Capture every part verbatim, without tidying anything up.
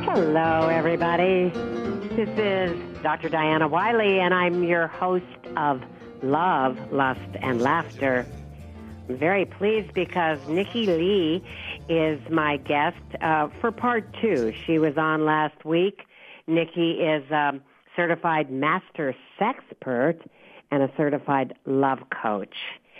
Hello, everybody. This is Doctor Diana Wiley, and I'm your host of Love, Lust, and Laughter. I'm very pleased because Nikki Lee is my guest uh, for part two. She was on last week. Nikki is a certified master sexpert and a certified love coach.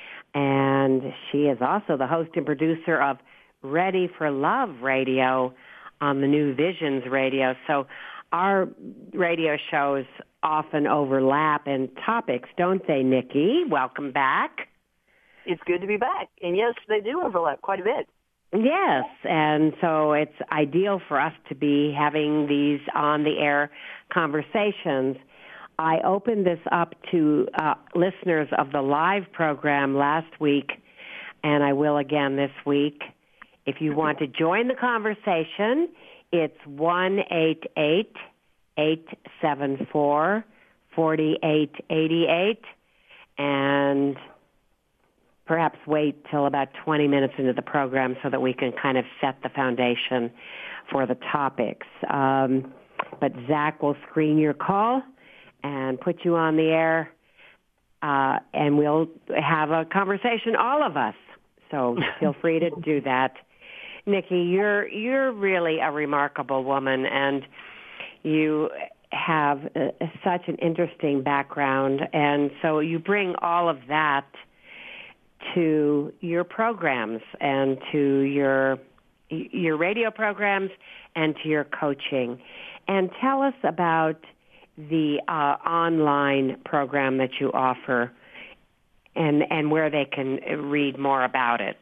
And she is also the host and producer of Ready for Love Radio on the New Visions Radio. So our radio shows often overlap in topics, don't they, Nikki? Welcome back. It's good to be back. And yes, they do overlap quite a bit. Yes, and so it's ideal for us to be having these on-the-air conversations. I opened this up to uh, listeners of the live program last week, and I will again this week. If you want to join the conversation, it's one eight eight, eight seven four, four eight eight eight, and perhaps wait till about twenty minutes into the program so that we can kind of set the foundation for the topics. Um, but Zach will screen your call and put you on the air, uh, and we'll have a conversation, all of us. So feel free to do that. Nikki, you're you're really a remarkable woman, and you have uh, such an interesting background, and so you bring all of that to your programs and to your your radio programs and to your coaching. And tell us about the uh, online program that you offer and and where they can read more about it.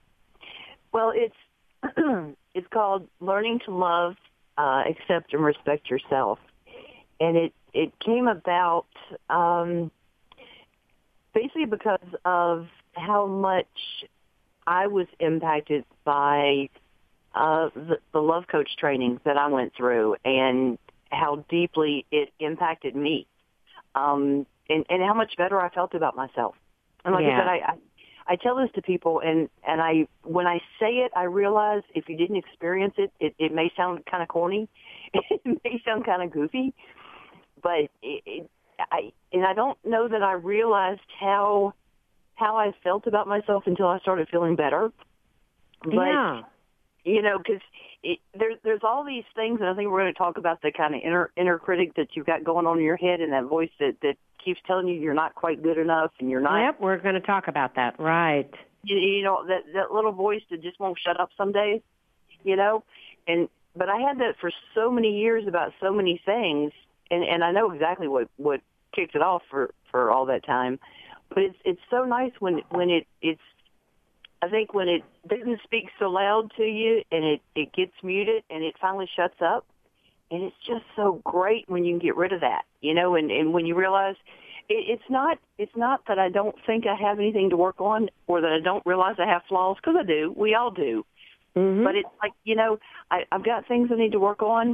Well, it's it's called Learning to Love, uh, Accept, and Respect Yourself. And it, it came about um, basically because of how much I was impacted by uh, the, the love coach training that I went through and how deeply it impacted me, um, and, and how much better I felt about myself. And like yeah. I said, I, I I tell this to people, and, and I when I say it, I realize if you didn't experience it, it, it may sound kind of corny. It may sound kind of goofy. But it, it, I and I don't know that I realized how how I felt about myself until I started feeling better. But, yeah. you know, because there, there's all these things, and I think we're going to talk about the kind of inner, inner critic that you've got going on in your head and that voice that, that keeps telling you you're not quite good enough and you're not. Yep, we're going to talk about that, right. You, you know, that, that little voice that just won't shut up some days, you know. And But I had that for so many years about so many things, and, and I know exactly what, what kicked it off for, for all that time. But it's it's so nice when, when it, it's, I think when it doesn't speak so loud to you and it, it gets muted and it finally shuts up. And it's just so great when you can get rid of that, you know, and, and when you realize it, it's not it's not that I don't think I have anything to work on or that I don't realize I have flaws, because I do. We all do. Mm-hmm. But it's like, you know, I, I've got things I need to work on.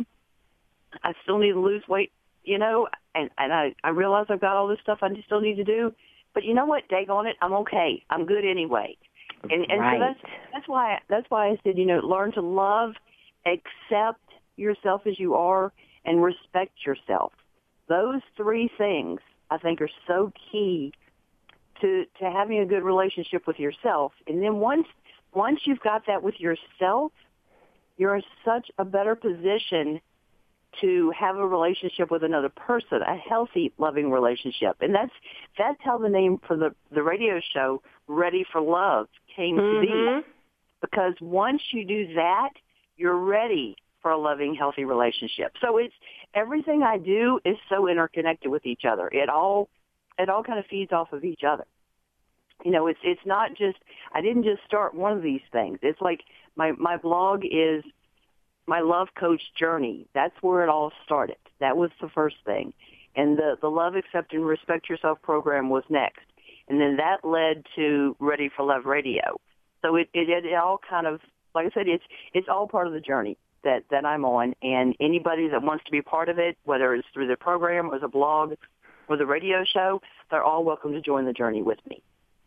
I still need to lose weight, you know, and, and I, I realize I've got all this stuff I still need to do. But you know what? Daggone it, I'm okay. I'm good anyway. And, and right. so that's that's why that's why I said, you know, learn to love, accept yourself as you are, and respect yourself. Those three things I think are so key to to having a good relationship with yourself. And then once once you've got that with yourself, you're in such a better position to have a relationship with another person, a healthy, loving relationship. And that's that's how the name for the, the radio show, Ready for Love, came mm-hmm. to be. Because once you do that, you're ready for a loving, healthy relationship. So it's everything I do is so interconnected with each other. It all it all kind of feeds off of each other. You know, it's it's not just I didn't just start one of these things. It's like my my blog is my love coach journey. That's where it all started. That was the first thing. And the, the Love, Accept, and Respect Yourself program was next. And then that led to Ready for Love Radio. So it, it, it all kind of, like I said, it's it's all part of the journey that, that I'm on. And anybody that wants to be part of it, whether it's through the program or the blog or the radio show, they're all welcome to join the journey with me.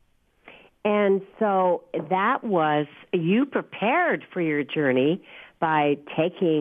And so that was, you prepared for your journey by taking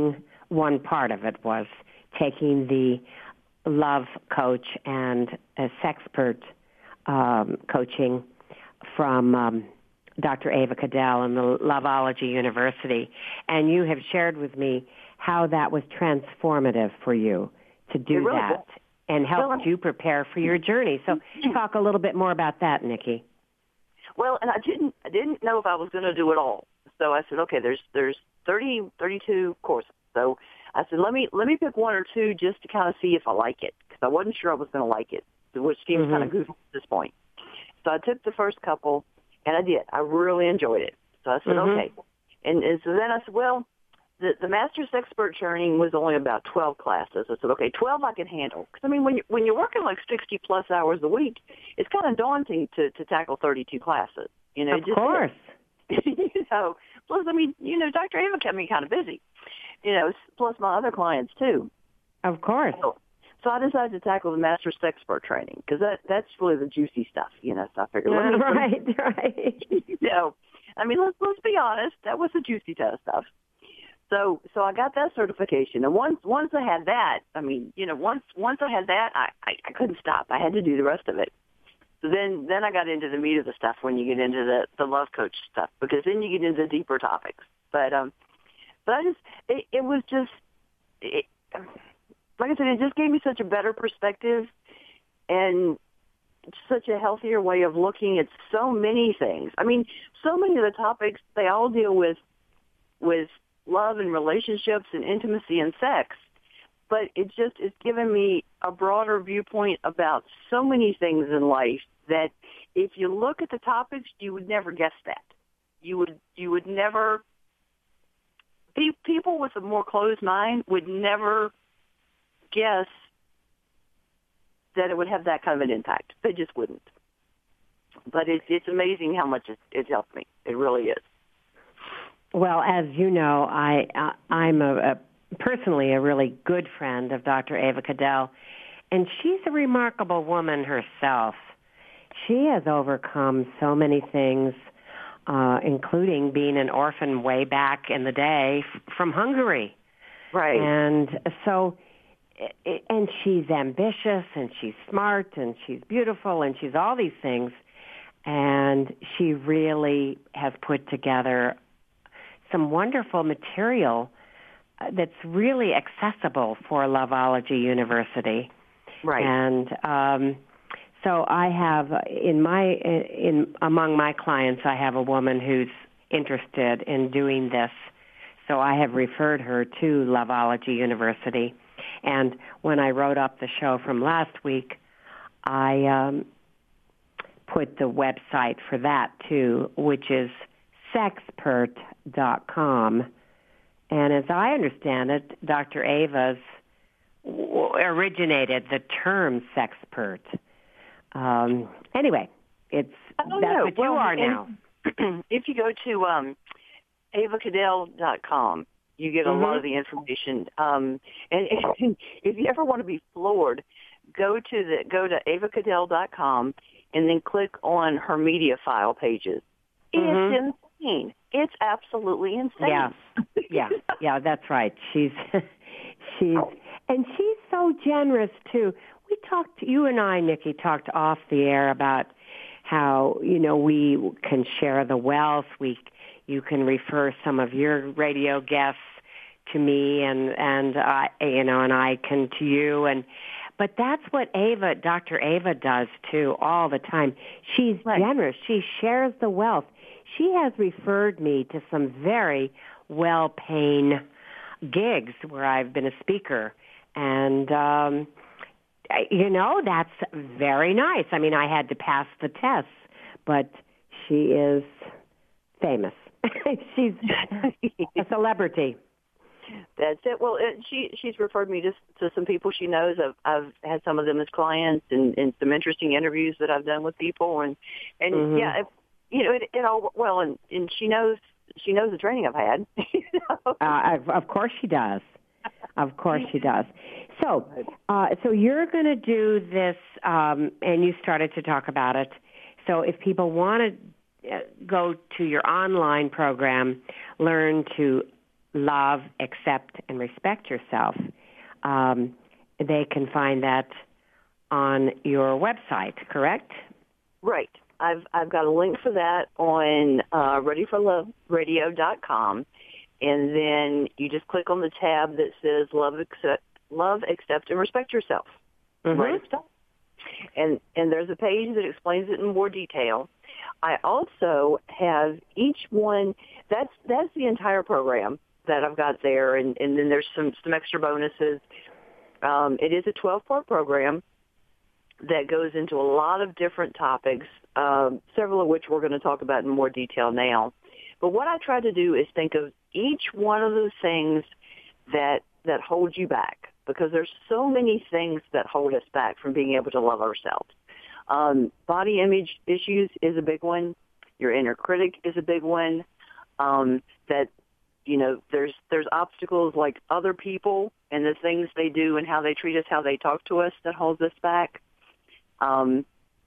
one part of it was taking the love coach and uh, sexpert um, coaching from um, Doctor Ava Cadell and the Loveology University. And you have shared with me how that was transformative for you to do really that was. and helped well, you prepare for your journey. So talk a little bit more about that, Nikki. Well, and I didn't I didn't know if I was going to do it all. So I said, okay, there's there's thirty, thirty-two courses. So I said, let me let me pick one or two just to kind of see if I like it, because I wasn't sure I was going to like it, which seems Mm-hmm. kind of goofy at this point. So I took the first couple, and I did. I really enjoyed it. So I said, Mm-hmm. okay. And, and so then I said, well, the, the Master's Expert training was only about twelve classes. I said, okay, twelve I can handle. Because, I mean, when, you, when you're working like sixty-plus hours a week, it's kind of daunting to, to tackle thirty-two classes. You know, Of just course. you know, plus, I mean, you know, Doctor Ava kept me kind of busy, you know, plus my other clients, too. Of course. So, so I decided to tackle the Master's Expert training, because that, that's really the juicy stuff, you know, so I figured, let me, right, right. you know, I mean, let's, let's be honest, that was the juicy stuff. So, so I got that certification, and once once I had that, I mean, you know, once once I had that, I, I, I couldn't stop. I had to do the rest of it. So then, then I got into the meat of the stuff when you get into the, the love coach stuff, because then you get into deeper topics. But um, but I just it, it was just it, like I said, it just gave me such a better perspective and such a healthier way of looking at so many things. I mean, so many of the topics, they all deal with with love and relationships and intimacy and sex. But it just it's given me a broader viewpoint about so many things in life that if you look at the topics, you would never guess that. You would you would never. Pe- people with a more closed mind would never guess that it would have that kind of an impact. They just wouldn't. But it's it's amazing how much it, it helped me. It really is. Well, as you know, I uh, I'm a, a personally a really good friend of Doctor Ava Cadell, and she's a remarkable woman herself. She has overcome so many things, uh, including being an orphan way back in the day f- from Hungary. Right. And so, and she's ambitious, and she's smart, and she's beautiful, and she's all these things. And she really has put together some wonderful material that's really accessible for Loveology University. Right. And um, so I have in my in among my clients, I have a woman who's interested in doing this. So I have referred her to Loveology University. And when I wrote up the show from last week, I um, put the website for that too, which is sexpert dot com. And as I understand it, Doctor Ava's originated the term sexpert. Um, anyway, it's that's know. what well, you are now. If you go to um, ava cadell dot com, you get a Mm-hmm. lot of the information. Um, and, and if you ever want to be floored, go to the go to ava cadell dot com and then click on her media file pages. Mm-hmm. It's insane. It's absolutely insane. Yeah, yeah, yeah. That's right. She's she's and she's so generous too. We talked, you and I, Nikki, talked off the air about how you know we can share the wealth. We you can refer some of your radio guests to me, and and I you know, and I can to you, and but that's what Ava, Doctor Ava, does too all the time. She's right. generous. She shares the wealth. She has referred me to some very well-paying gigs where I've been a speaker. And, um, you know, that's very nice. I mean, I had to pass the tests, but she is famous. She's a celebrity. That's it. Well, it, she she's referred me to to some people she knows. I've I've had some of them as clients, and, and some interesting interviews that I've done with people, and and Mm-hmm. yeah, it, you know, it, it all well, and and she knows she knows the training I've had. You know? uh, of, of course she does. Of course she does. So, uh, so you're going to do this, um, and you started to talk about it. So, if people want to go to your online program, learn to love, accept, and respect yourself, um, they can find that on your website, correct? Right. I've I've got a link for that on uh, ready for love radio dot com, and then you just click on the tab that says Love, Accept, Love, Accept, and Respect Yourself. Mm-hmm. Right at the top. And and there's a page that explains it in more detail. I also have each one. That's that's the entire program that I've got there, and, and then there's some some extra bonuses. Um, it is a twelve-part program that goes into a lot of different topics, um, several of which we're going to talk about in more detail now. But what I try to do is think of each one of those things that that hold you back, because there's so many things that hold us back from being able to love ourselves. Um, body image issues is a big one. Your inner critic is a big one. Um, that, you know, there's there's obstacles like other people and the things they do and how they treat us, how they talk to us that holds us back. Um,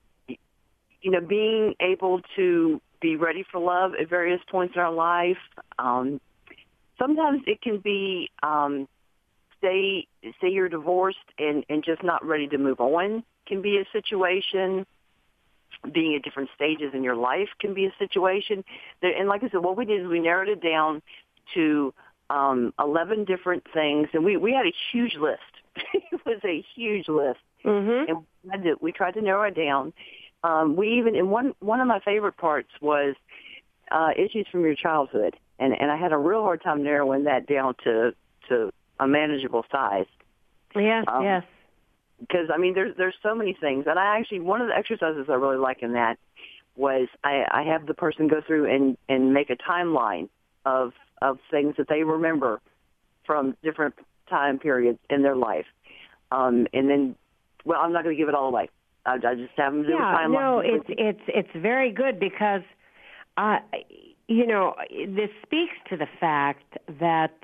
you know, being able to be ready for love at various points in our life. Um, sometimes it can be, um, say, say you're divorced and, and just not ready to move on can be a situation. Being at different stages in your life can be a situation. And like I said, what we did is we narrowed it down to um, eleven different things, and we, we had a huge list. It was a huge list. Mm-hmm. And we tried, to, we tried to narrow it down. Um, we even, and one, one of my favorite parts was uh, issues from your childhood. And, and I had a real hard time narrowing that down to, to a manageable size. Yes, um, yes. Because, I mean, there's, there's so many things. And I actually, one of the exercises I really like in that was I, I have the person go through and, and make a timeline of, of things that they remember from different time periods in their life. Um, and then, well, I'm not going to give it all away. I, I just have them do yeah, a timeline. No, it's, it's, it's very good because, uh, you know, this speaks to the fact that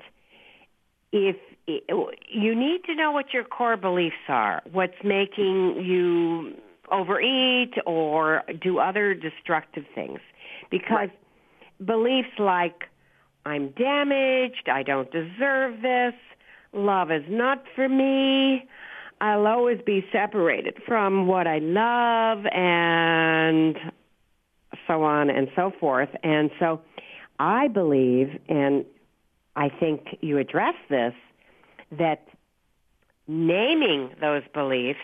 if you need to know what your core beliefs are, what's making you overeat or do other destructive things. Because right. beliefs like, I'm damaged, I don't deserve this, love is not for me, I'll always be separated from what I love, and so on and so forth. And so I believe, and I think you address this, that naming those beliefs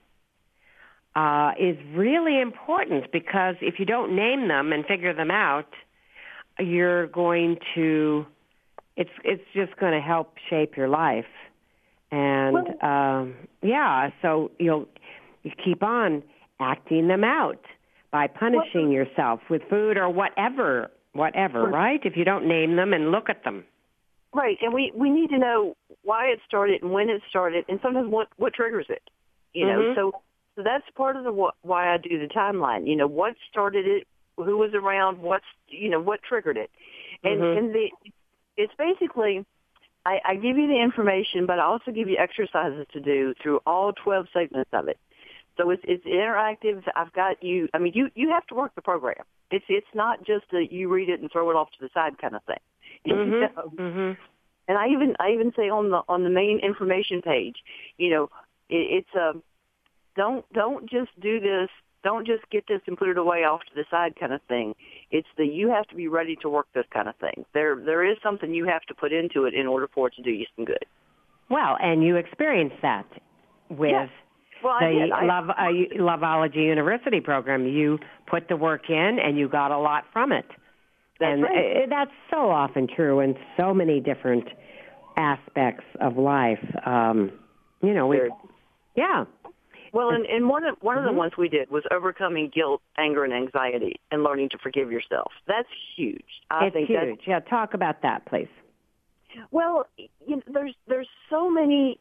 uh, is really important, because if you don't name them and figure them out, you're going to, it's it's just going to help shape your life. And, well, um, yeah, so you'll you keep on acting them out by punishing well, yourself with food or whatever, whatever, well, right? If you don't name them and look at them. Right, and we, we need to know why it started and when it started, and sometimes what, what triggers it. You know, mm-hmm. so so that's part of the why I do the timeline. You know, what started it, who was around, what's you know what triggered it, and mm-hmm. and the it's basically I, I give you the information, but I also give you exercises to do through all twelve segments of it. So it's it's interactive. I've got you. I mean, you you have to work the program. It's it's not just a you read it and throw it off to the side kind of thing. Mm-hmm. You know? Mm-hmm. And I even I even say on the on the main information page, you know, it, it's a don't don't just do this, don't just get this and put it away off to the side kind of thing. It's the you have to be ready to work this kind of thing. There there is something you have to put into it in order for it to do you some good. Well, and you experienced that with yes. well, the I did. I, Love uh, Loveology University program. You put the work in, and you got a lot from it. That's and right. that's so often true in so many different aspects of life. Um, you know, we, yeah. Well, and, and one of one of mm-hmm. the ones we did was overcoming guilt, anger, and anxiety, and learning to forgive yourself. That's huge. I it's think huge. That's, yeah, talk about that, please. Well, you know, there's there's so many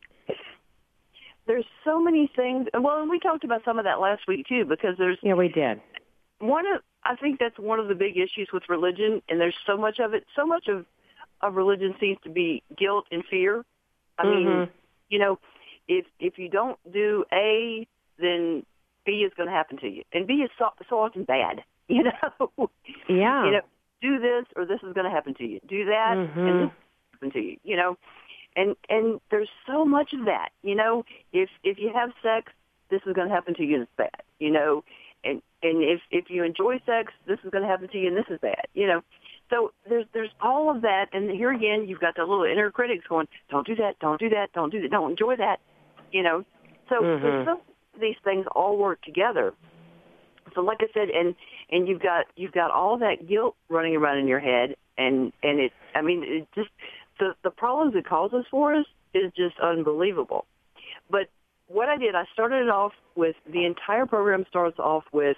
there's so many things. Well, and we talked about some of that last week too, because there's yeah, we did. One of I think that's one of the big issues with religion, and there's so much of it. So much of, of religion seems to be guilt and fear. I mm-hmm. mean, you know, if if you don't do A, then B is going to happen to you, and B is so, so often bad. You know, yeah. You know, do this or this is going to happen to you. Do that, mm-hmm. and this is happen to you, you know. And and there's so much of that, you know. If if you have sex, this is going to happen to you, and it's bad, you know. And and if if you enjoy sex, this is going to happen to you, and this is bad, you know. So there's there's all of that, and here again, you've got the little inner critics going, don't do that, don't do that, don't do that, don't enjoy that, you know. So, mm-hmm. so these things all work together. So like I said, and and you've got you've got all that guilt running around in your head, and and it, I mean, it just the the problems it causes for us is just unbelievable. But what I did, I started it off with the entire program starts off with,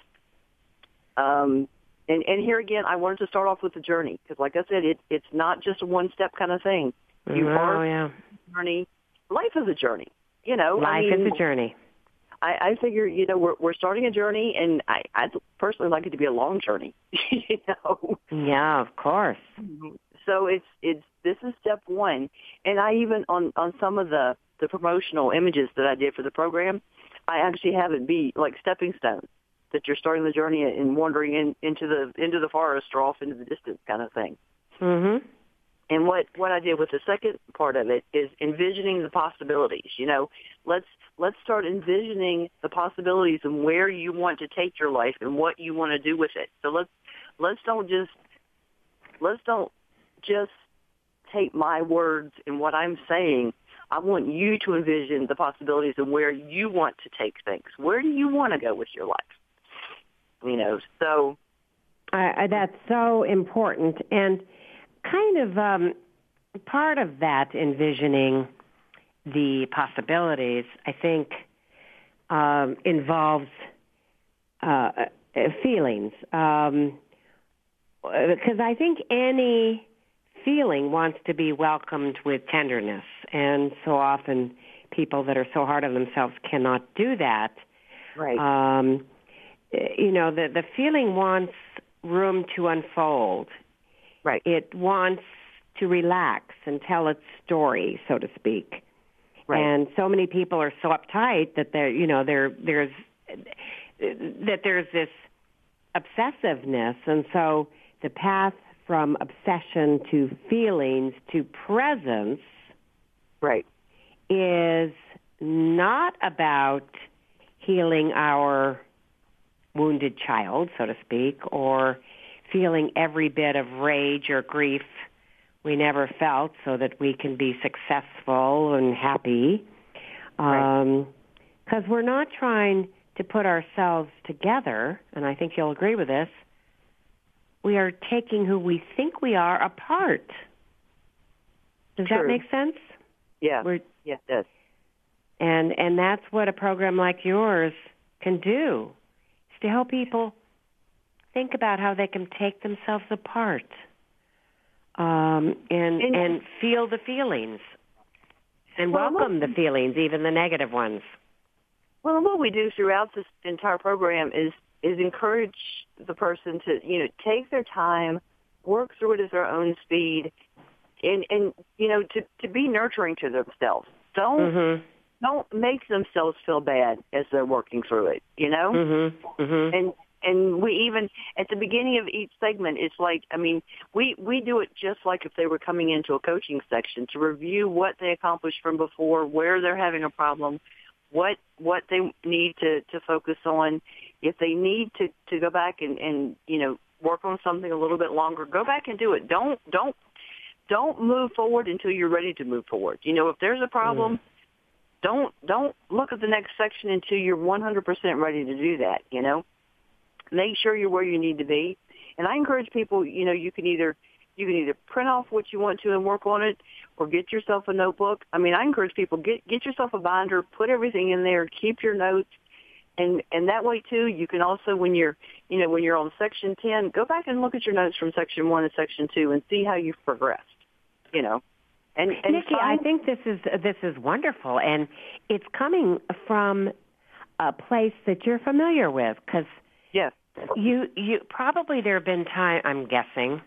um, and and here again, I wanted to start off with the journey because, like I said, it it's not just a one step kind of thing. You oh, are yeah. journey. Life is a journey. You know, life I mean, is a journey. I, I figure, you know, we're we're starting a journey, and I I personally like it to be a long journey. You know. Yeah, of course. So it's it's this is step one, and I even on on some of the the promotional images that I did for the program, I actually have it be like stepping stones that you're starting the journey and wandering in, into the into the forest or off into the distance kind of thing. Mm-hmm. And what, what I did with the second part of it is envisioning the possibilities. You know, let's let's start envisioning the possibilities and where you want to take your life and what you want to do with it. So let's let's don't just let's don't just take my words and what I'm saying. I want you to envision the possibilities and where you want to take things. Where do you want to go with your life? You know, so I, I, that's so important. And kind of um, part of that envisioning the possibilities, I think, um, involves uh, feelings. Um, because I think any feeling wants to be welcomed with tenderness. And so often people that are so hard on themselves cannot do that. Right. Um, you know, the, the feeling wants room to unfold. Right. It wants to relax and tell its story, so to speak. Right. And so many people are so uptight that they're, you know, there there's that there's this obsessiveness, and so the path from obsession to feelings to presence, right, is not about healing our wounded child, so to speak, or feeling every bit of rage or grief we never felt so that we can be successful and happy. Right. Um, 'cause we're not trying to put ourselves together, and I think you'll agree with this, we are taking who we think we are apart. Does True. that make sense? Yeah. We're, yes, it does. And, and that's what a program like yours can do, is to help people think about how they can take themselves apart um, and, and and feel the feelings and well, welcome the feelings, even the negative ones. Well, what we do throughout this entire program is is encourage the person to, you know, take their time, work through it at their own speed, and, and you know, to, to be nurturing to themselves. Don't Mm-hmm. don't make themselves feel bad as they're working through it, you know? Mm-hmm. Mm-hmm. And and we even, at the beginning of each segment, it's like, I mean, we, we do it just like if they were coming into a coaching section to review what they accomplished from before, where they're having a problem, what what they need to, to focus on. If they need to, to go back and, and, you know, work on something a little bit longer, go back and do it. Don't don't don't move forward until you're ready to move forward. You know, if there's a problem, mm. don't don't look at the next section until you're one hundred percent ready to do that, you know. Make sure you're where you need to be. And I encourage people, you know, you can either you can either print off what you want to and work on it, or get yourself a notebook. I mean, I encourage people, get get yourself a binder, put everything in there, keep your notes, and and that way too, you can also, when you're, you know, when you're on section ten, go back and look at your notes from section one and section two and see how you've progressed. You know, and, and Nikki, find- I think this is this is wonderful, and it's coming from a place that you're familiar with, because yes, you you probably there have been time, I'm guessing,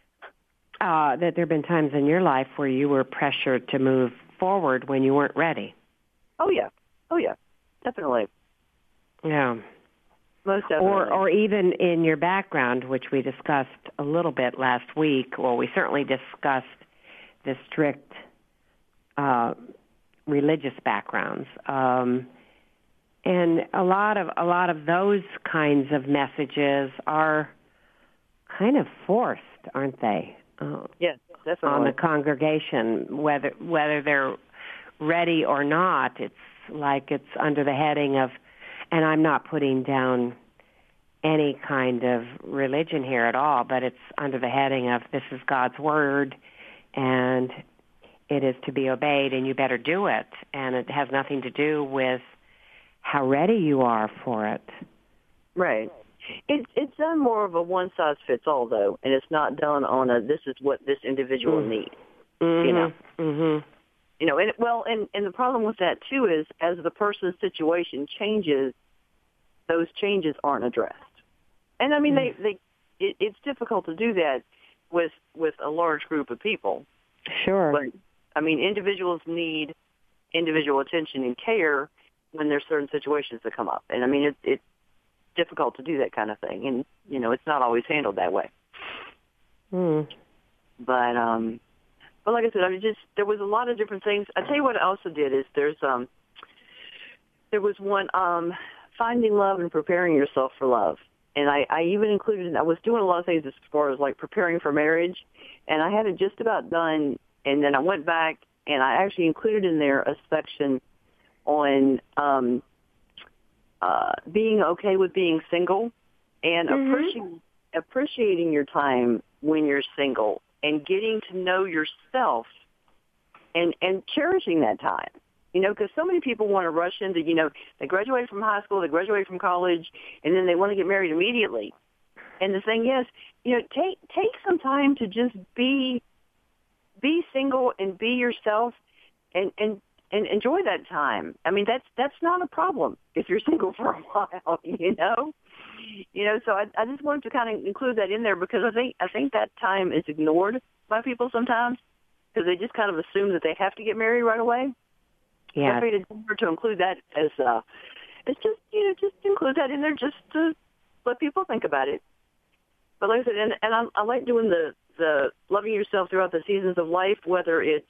uh, that there have been times in your life where you were pressured to move forward when you weren't ready. Oh yeah, oh yeah, definitely. Yeah. Most definitely. Or or even in your background, which we discussed a little bit last week. Well, we certainly discussed the strict uh, religious backgrounds. Um, and a lot of a lot of those kinds of messages are kind of forced, aren't they? Uh, yes, definitely. On the congregation, whether whether they're ready or not, it's like it's under the heading of, and I'm not putting down any kind of religion here at all, but it's under the heading of this is God's word, and it is to be obeyed, and you better do it. And it has nothing to do with how ready you are for it. Right. It's it's done more of a one size fits all though, and it's not done on a this is what this individual Mm. needs. Mm-hmm. You know. Mm-hmm. You know, and well, and and the problem with that too is as the person's situation changes, those changes aren't addressed. And I mean, Mm. they they it, it's difficult to do that with with a large group of people. Sure. But I mean, individuals need individual attention and care when there's certain situations that come up. And I mean, it, it's difficult to do that kind of thing, and you know, it's not always handled that way. Mm. But um, but like I said, I mean, just there was a lot of different things. I tell you what, I also did is there's um, there was one um, finding love and preparing yourself for love. And I, I even included, I was doing a lot of things as far as like preparing for marriage, and I had it just about done, and then I went back and I actually included in there a section on um, uh, being okay with being single and Mm-hmm. appreciating, appreciating your time when you're single and getting to know yourself and, and cherishing that time. You know, because so many people want to rush into, you know, they graduate from high school, they graduate from college, and then they want to get married immediately. And the thing is, you know, take take some time to just be be single and be yourself and, and, and enjoy that time. I mean, that's that's not a problem if you're single for a while, you know? You know, so I, I just wanted to kind of include that in there because I think I think that time is ignored by people sometimes because they just kind of assume that they have to get married right away. Yeah. I figured to include that as uh, it's just you know just include that in there just to let people think about it. But like I said, and, and I, I like doing the the loving yourself throughout the seasons of life, whether it's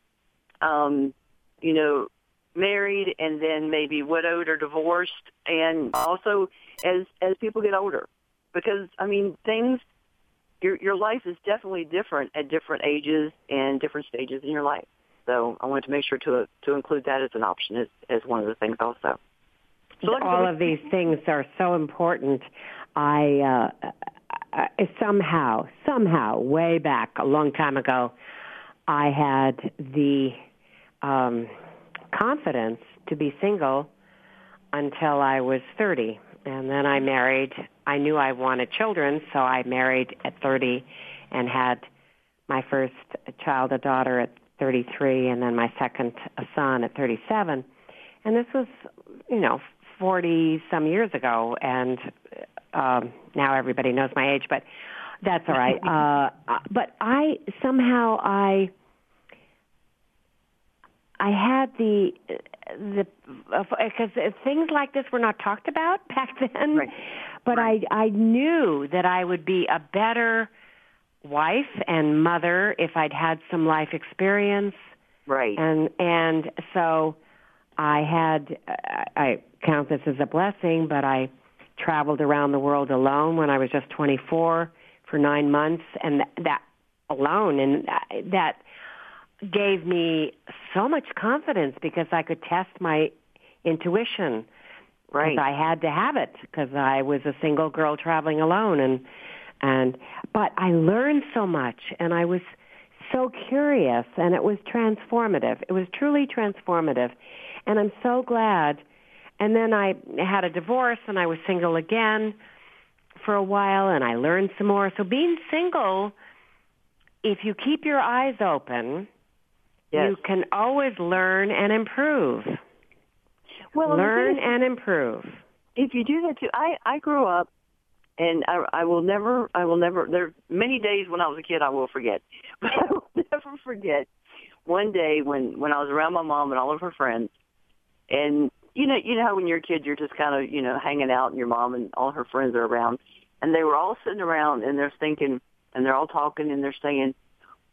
um, you know married and then maybe widowed or divorced, and also as as people get older, because I mean things your your life is definitely different at different ages and different stages in your life. So I wanted to make sure to to include that as an option as, as one of the things also. So like all of these things are so important. I uh, uh, somehow, somehow, way back a long time ago, I had the um, confidence to be single until I was thirty. And then I married. I knew I wanted children, so I married at thirty and had my first child, a daughter, at thirty-three, and then my second, a son, at thirty-seven. And this was, you know, forty-some years ago, and um, now everybody knows my age, but that's all right. Uh, but I, somehow, I I had the, the because uh, things like this were not talked about back then, Right. but Right. I, I knew that I would be a better wife and mother if I'd had some life experience. Right. And and so I had, I count this as a blessing, but I traveled around the world alone when I was just twenty-four for nine months, and that, that alone, and that gave me so much confidence because I could test my intuition. Right. Because I had to have it because I was a single girl traveling alone, and and but I learned so much, and I was so curious, and it was transformative. It was truly transformative, and I'm so glad. And then I had a divorce, and I was single again for a while, and I learned some more. So being single, if you keep your eyes open, Yes. you can always learn and improve. Well, learn is, and improve. If you do that too, I I grew up, and I, I will never, I will never. There are many days when I was a kid I will forget, but I will never forget one day when when I was around my mom and all of her friends, and you know, you know how when you're a kid you're just kind of you know hanging out, and your mom and all her friends are around, and they were all sitting around and they're thinking, and they're all talking and they're saying,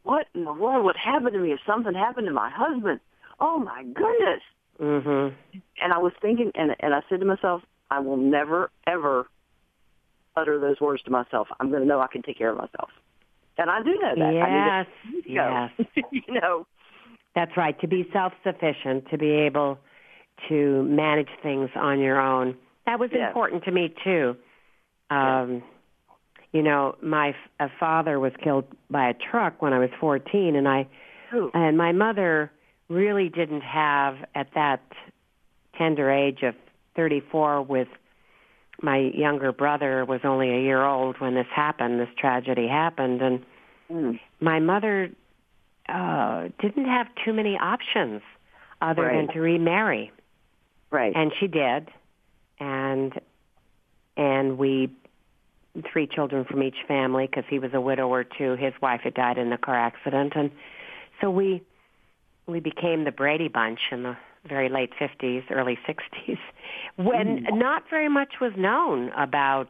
what in the world would happen to me if something happened to my husband? Oh, my goodness. Mm-hmm. And I was thinking, and, and I said to myself, I will never, ever utter those words to myself. I'm going to know I can take care of myself. And I do know that. Yes, I need to yes. you know. That's right, to be self-sufficient, to be able to manage things on your own. That was yes. important to me, too. Um, yes. You know, my f- father was killed by a truck when I was fourteen, and I Ooh. and my mother really didn't have, at that tender age of thirty-four, with my younger brother was only a year old when this happened, this tragedy happened, and mm. my mother uh, didn't have too many options other right. than to remarry. Right. And she did, and and we, three children from each family, because he was a widower too. His wife had died in a car accident, and so we we became the Brady Bunch in the very late fifties, early sixties, when mm. not very much was known about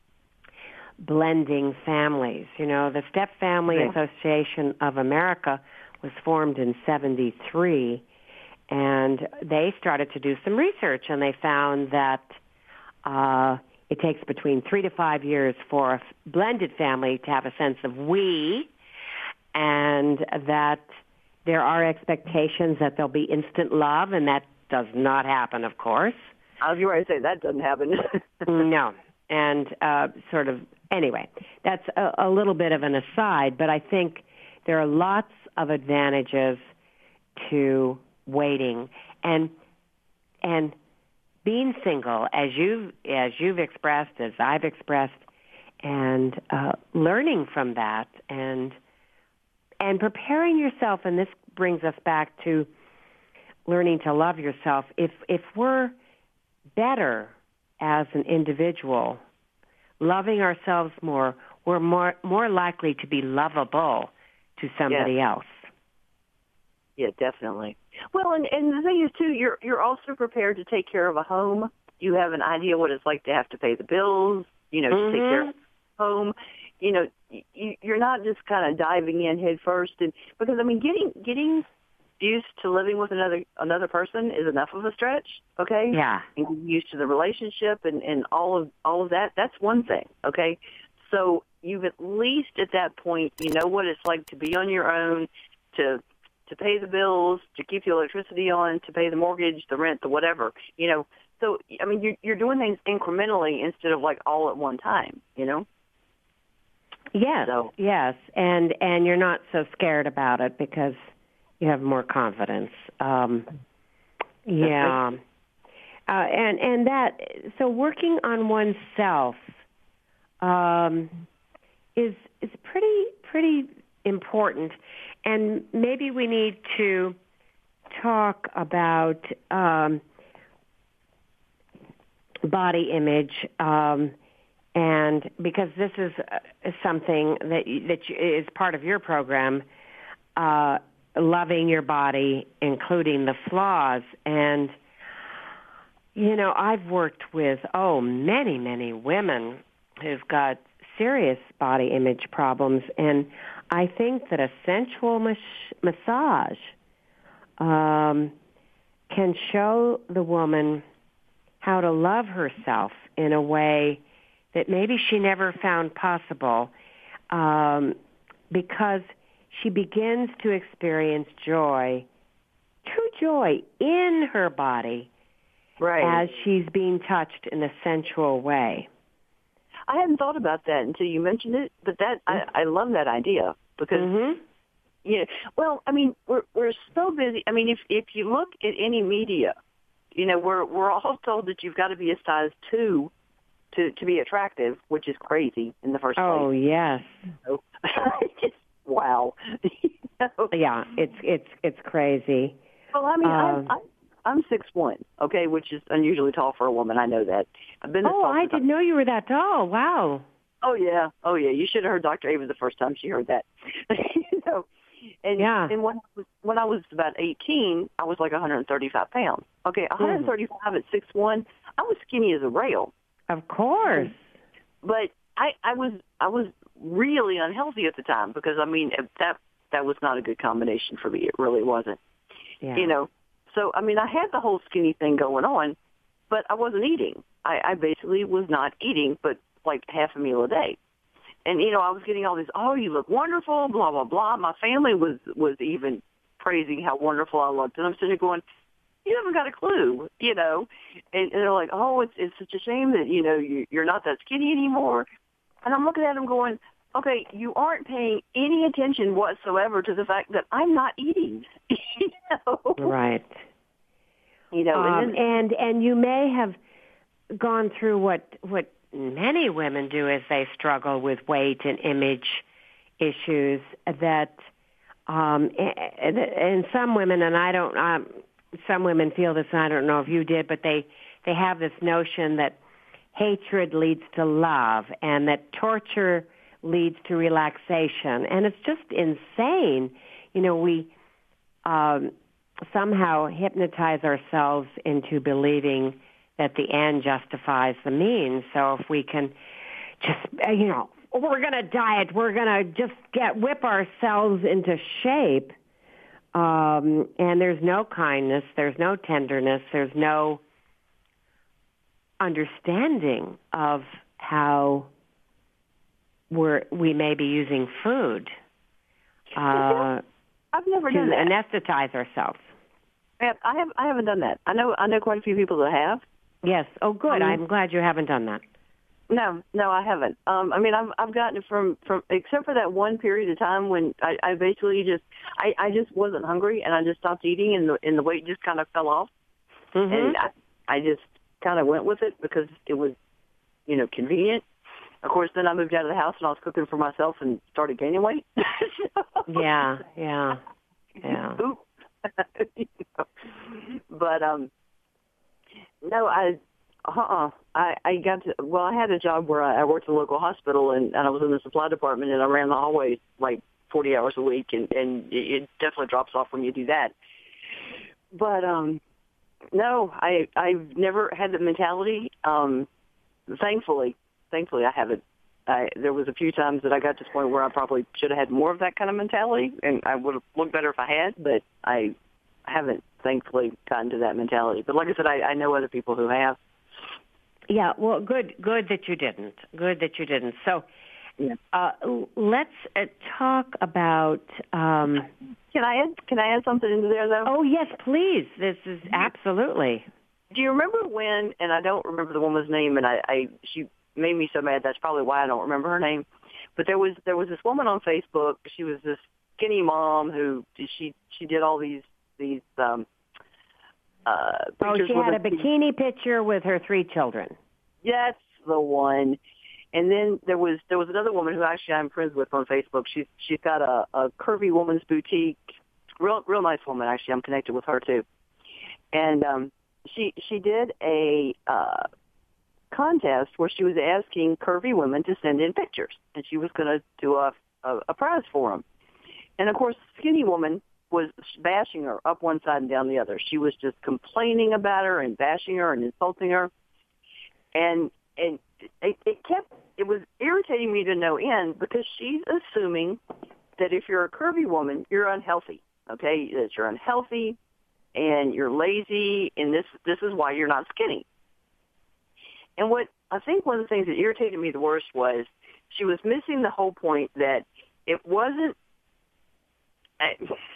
blending families. You know, the Step Family right. Association of America was formed in seventy-three, and they started to do some research, and they found that uh, it takes between three to five years for a blended family to have a sense of we, and that there are expectations that there'll be instant love, and that does not happen, of course. I was going to say, that doesn't happen. No. And uh, sort of, anyway, that's a, a little bit of an aside, but I think there are lots of advantages to waiting. And and being single, as you've, as you've expressed, as I've expressed, and uh, learning from that, and and preparing yourself, and this brings us back to learning to love yourself. If if we're better as an individual, loving ourselves more, we're more more likely to be lovable to somebody yeah. else. Yeah, definitely. Well, and, and the thing is, too, you're you're also prepared to take care of a home. You have an idea what it's like to have to pay the bills, you know, mm-hmm. to take care of a home. You know, you, you're not just kind of diving in head first. And, because, I mean, getting getting used to living with another another person is enough of a stretch, okay? Yeah. And getting used to the relationship and, and all of all of that, that's one thing, okay? So you've at least at that point, you know what it's like to be on your own, to to pay the bills, to keep the electricity on, to pay the mortgage, the rent, the whatever, you know. So, I mean, you're, you're doing things incrementally instead of like all at one time, you know? Yes, so. yes. And, and you're not so scared about it because you have more confidence. Um, yeah. Uh, and, and that, so working on oneself um, is, is pretty, pretty important. And maybe we need to talk about um, body image, um, and because this is uh, something that that is part of your program, uh, loving your body, including the flaws. And you know, I've worked with oh many many women who've got serious body image problems, and I think that a sensual mas- massage um, can show the woman how to love herself in a way that maybe she never found possible, um, because she begins to experience joy, true joy in her body, right. as she's being touched in a sensual way. I hadn't thought about that until you mentioned it, but that mm-hmm. I, I love that idea because, mm-hmm. you know, well, I mean, we're we're so busy. I mean, if if you look at any media, you know, we're we're all told that you've got to be a size two to to be attractive, which is crazy in the first oh, place. Oh yes, so, just wow. you know? Yeah, it's it's it's crazy. Well, I mean, um, I. I I'm six one, okay, which is unusually tall for a woman. I know that. I've been. Oh, I didn't know you were that tall. Wow. Oh yeah, oh yeah. You should have heard Doctor Ava the first time she heard that. you know, and yeah. and when I was, when I was about eighteen, I was like one hundred thirty-five pounds. Okay, one hundred thirty-five mm. at six one. I was skinny as a rail. Of course. But I I was I was really unhealthy at the time because I mean at that that was not a good combination for me. It really wasn't. Yeah. You know, so, I mean, I had the whole skinny thing going on, but I wasn't eating. I, I basically was not eating, but like half a meal a day. And, you know, I was getting all this, oh, you look wonderful, blah, blah, blah. My family was, was even praising how wonderful I looked. And I'm sitting there going, you haven't got a clue, you know. And, and they're like, oh, it's it's such a shame that, you know, you, you're not that skinny anymore. And I'm looking at them going, okay, you aren't paying any attention whatsoever to the fact that I'm not eating. You know? Right. You know, um, and, then, and and you may have gone through what what many women do as they struggle with weight and image issues. That um, and, and some women, and I don't, um, some women feel this. And I don't know if you did, but they they have this notion that hatred leads to love, and that torture leads to relaxation, and it's just insane. You know, we um, somehow hypnotize ourselves into believing that the end justifies the means. So if we can just, you know, we're going to diet, we're going to just get whip ourselves into shape, um, and there's no kindness, there's no tenderness, there's no understanding of how we're, we may be using food uh, I've never to done that. anesthetize ourselves. I have, I have I haven't done that. I know I know quite a few people that have. Yes. Oh, good. Um, I'm glad you haven't done that. No, no, I haven't. Um, I mean, I've I've gotten it from, from except for that one period of time when I, I basically just I, I just wasn't hungry and I just stopped eating and the and the weight just kind of fell off. Mm-hmm. And I, I just kind of went with it because it was, you know, convenient. Of course, then I moved out of the house and I was cooking for myself and started gaining weight. Yeah, yeah, yeah. Ooh. You know. But um, no, I, uh-uh. I I got to. Well, I had a job where I, I worked in a local hospital and, and I was in the supply department and I ran the hallways like forty hours a week, and and it, it definitely drops off when you do that. But um, no, I I've never had the mentality. Um, thankfully, thankfully I haven't. I, there was a few times that I got to the point where I probably should have had more of that kind of mentality, and I would have looked better if I had, but I haven't, thankfully, gotten to that mentality. But like I said, I, I know other people who have. Yeah, well, good good that you didn't. Good that you didn't. So Yeah. uh, let's uh, talk about... Um, can I add, can I add something into there, though? Oh, yes, please. This is absolutely... Do you remember when, and I don't remember the woman's name, and I, I she made me so mad, that's probably why I don't remember her name, but there was there was this woman on Facebook. She was this skinny mom who, she she did all these, these um, uh, Oh, pictures she with had a her- bikini picture with her three children. That's the one. And then there was there was another woman who actually I'm friends with on Facebook. She's she's got a, a curvy woman's boutique, real real nice woman actually. I'm connected with her too. And um, she she did a uh, contest where she was asking curvy women to send in pictures, and she was going to do a, a a prize for them. And of course, the skinny woman was bashing her up one side and down the other. She was just complaining about her and bashing her and insulting her. And and it, it kept, it was irritating me to no end because she's assuming that if you're a curvy woman, you're unhealthy, okay? That you're unhealthy and you're lazy, and this this is why you're not skinny. And what I think one of the things that irritated me the worst was she was missing the whole point that it wasn't, I,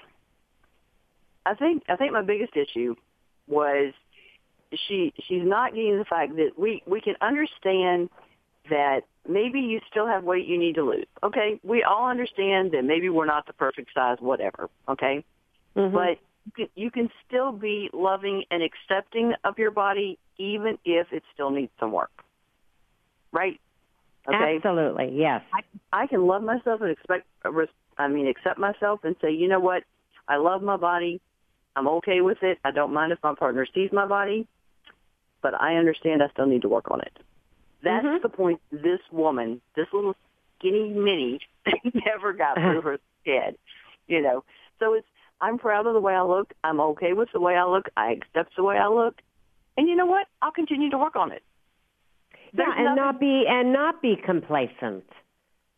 I think I think my biggest issue was she she's not getting the fact that we, we can understand that maybe you still have weight you need to lose. Okay, we all understand that maybe we're not the perfect size, whatever, okay? Mm-hmm. But you can, you can still be loving and accepting of your body even if it still needs some work, right? Okay? Absolutely, yes. I, I can love myself and expect, I mean, accept myself and say, you know what, I love my body. I'm okay with it. I don't mind if my partner sees my body, but I understand I still need to work on it. That's mm-hmm. the point this woman, this little skinny mini, never got through her head, you know. So it's, I'm proud of the way I look. I'm okay with the way I look. I accept the way I look. And you know what? I'll continue to work on it. There's yeah, and nothing, not be and not be complacent.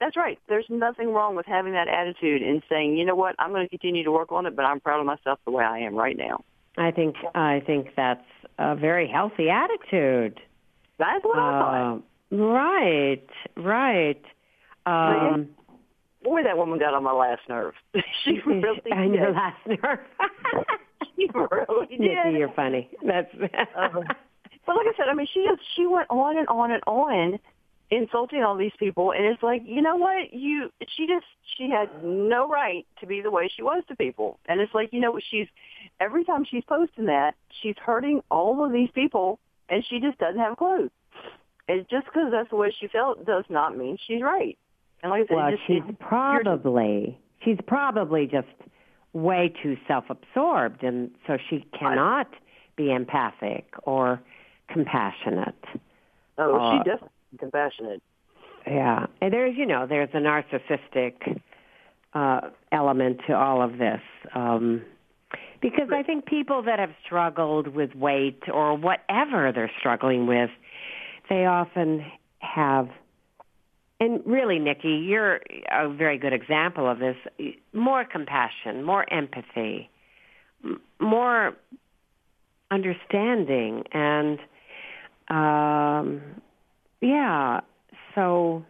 That's right. There's nothing wrong with having that attitude and saying, you know what, I'm going to continue to work on it, but I'm proud of myself the way I am right now. I think I think that's a very healthy attitude. That's what uh, I thought. Right, right. Um, Boy, that woman got on my last nerve. She really did. On your last nerve. She really did. Nikki, you're funny. That's. uh, but like I said, I mean, she just, she went on and on and on, insulting all these people, and it's like, you know what? You she just she had no right to be the way she was to people, and it's like, you know, she's every time she's posting that, she's hurting all of these people, and she just doesn't have a clue. And just because that's the way she felt does not mean she's right. And like I said, well, it just, she's it, probably she's probably just way too self-absorbed, and so she cannot be empathic or compassionate. Oh, uh, she definitely compassionate. Yeah, and there's you know there's a narcissistic uh, element to all of this. Um, Because I think people that have struggled with weight or whatever they're struggling with, they often have, and really, Nikki, you're a very good example of this, more compassion, more empathy, more understanding, and um, yeah, so...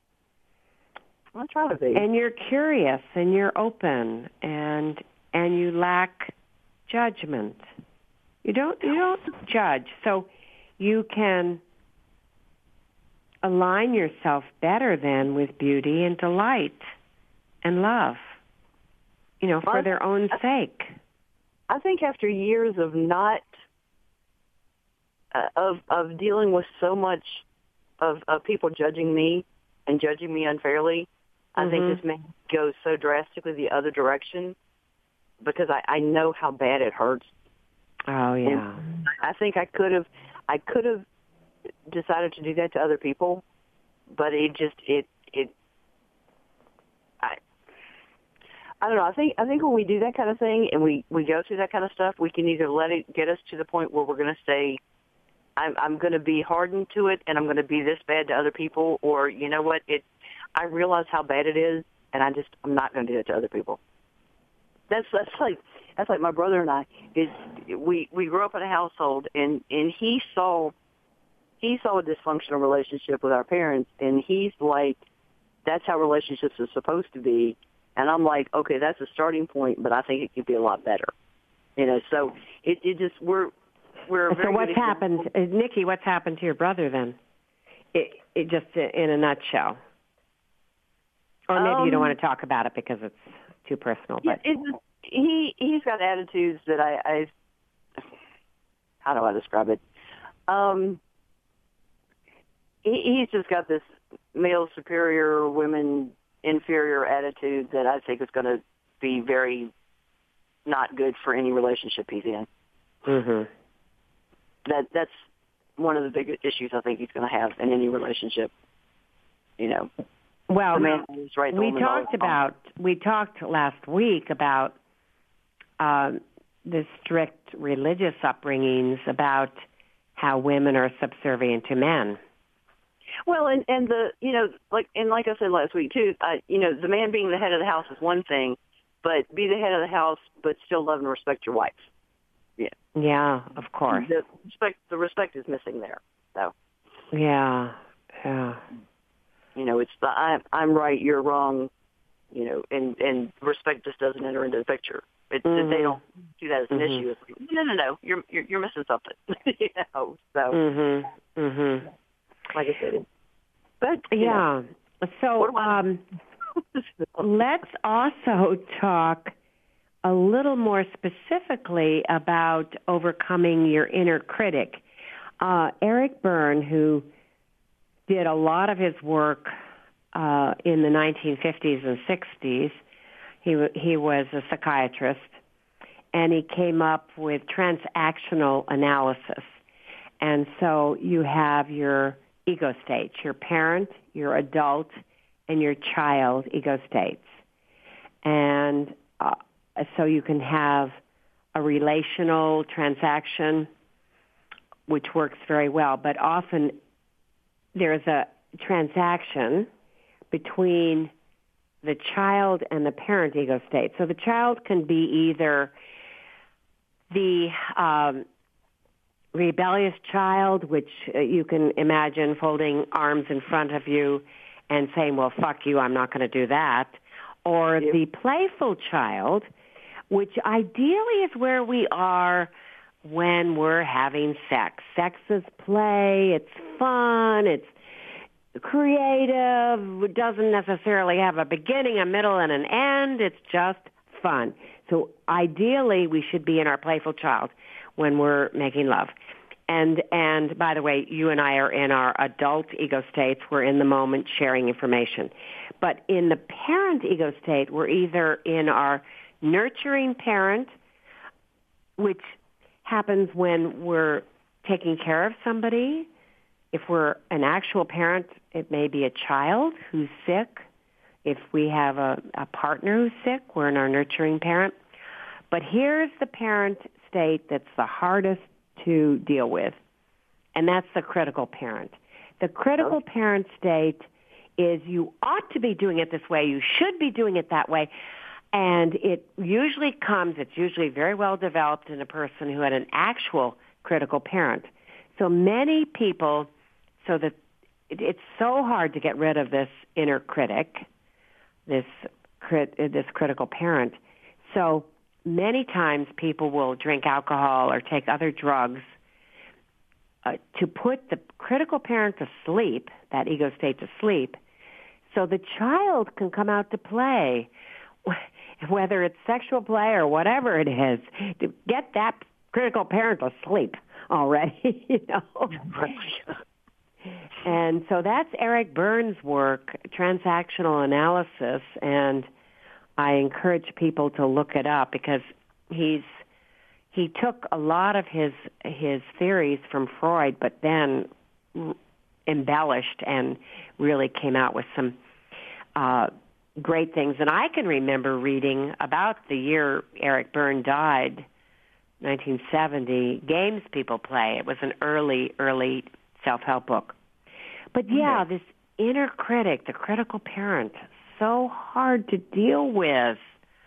I try to be. And you're curious, and you're open, and and you lack judgment. You don't you don't judge, so you can align yourself better then with beauty and delight and love, you know, for well, their own sake. I think after years of not uh, of of dealing with so much of, of people judging me and judging me unfairly, I mm-hmm. think this may go so drastically the other direction because I, I know how bad it hurts. Oh yeah. And I think I could have I could have decided to do that to other people, but it just it it I I don't know. I think I think when we do that kind of thing and we, we go through that kind of stuff, we can either let it get us to the point where we're going to say, I'm I'm going to be hardened to it and I'm going to be this bad to other people, or you know what, it I realize how bad it is and I just I'm not going to do it to other people. That's that's like that's like my brother and I is we we grew up in a household and and he saw he saw a dysfunctional relationship with our parents, and he's like, that's how relationships are supposed to be. And I'm like, okay, that's a starting point, but I think it could be a lot better. You know, so it, it just we're we're. So what's happened, uh, Nikki? What's happened to your brother then? It, it just in a nutshell, or maybe um, you don't want to talk about it because it's too personal. But yeah, it, he he's got attitudes that I, I how do I describe it? Um, he, he's just got this male superior, women inferior attitude that I think is going to be very not good for any relationship he's in. Mm-hmm. That that's one of the big issues I think he's going to have in any relationship. You know. Well, right we talked about we talked last week about um, the strict religious upbringings, about how women are subservient to men. Well, and and the you know like and like I said last week too, I, you know the man being the head of the house is one thing, but be the head of the house, but still love and respect your wife. Yeah. Yeah, of course. The respect the respect is missing there, though. So. Yeah. Yeah. You know, it's the I'm I'm right, you're wrong. You know, and and respect just doesn't enter into the picture. It, mm-hmm. They don't do that as an mm-hmm. issue. It's like, no, no, no, you're you're, you're missing something. you know, so. Mm-hmm. Mm-hmm. Like I said. But yeah. Know, so um, let's also talk a little more specifically about overcoming your inner critic. Uh, Eric Berne, who did a lot of his work uh, in the nineteen fifties and sixties. He he was a psychiatrist, and he came up with transactional analysis. And so you have your ego states, your parent, your adult, and your child ego states. And uh, so you can have a relational transaction, which works very well, but often there's a transaction, between the child and the parent ego state. So the child can be either the um, rebellious child, which uh, you can imagine folding arms in front of you and saying, well, fuck you, I'm not going to do that. Or Yep. the playful child, which ideally is where we are when we're having sex. Sex is play, it's fun, it's creative, it doesn't necessarily have a beginning, a middle, and an end. It's just fun. So ideally, we should be in our playful child when we're making love. And and by the way, you and I are in our adult ego states. We're in the moment sharing information. But in the parent ego state, we're either in our nurturing parent, which happens when we're taking care of somebody. If we're an actual parent, it may be a child who's sick. If we have a, a partner who's sick, we're in our nurturing parent. But here's the parent state that's the hardest to deal with, and that's the critical parent. The critical parent state is you ought to be doing it this way, you should be doing it that way, and it usually comes, it's usually very well developed in a person who had an actual critical parent. So many people, so that it, it's so hard to get rid of this inner critic, this crit, this critical parent. So many times people will drink alcohol or take other drugs uh, to put the critical parent to sleep, that ego state to sleep, so the child can come out to play, whether it's sexual play or whatever it is, to get that critical parent to sleep already, you know. And so that's Eric Berne's work, transactional analysis, and I encourage people to look it up because he's he took a lot of his his theories from Freud, but then embellished and really came out with some uh, great things. And I can remember reading about the year Eric Berne died, nineteen seventy, Games People Play. It was an early, early self-help book. But yeah, this inner critic, the critical parent, so hard to deal with.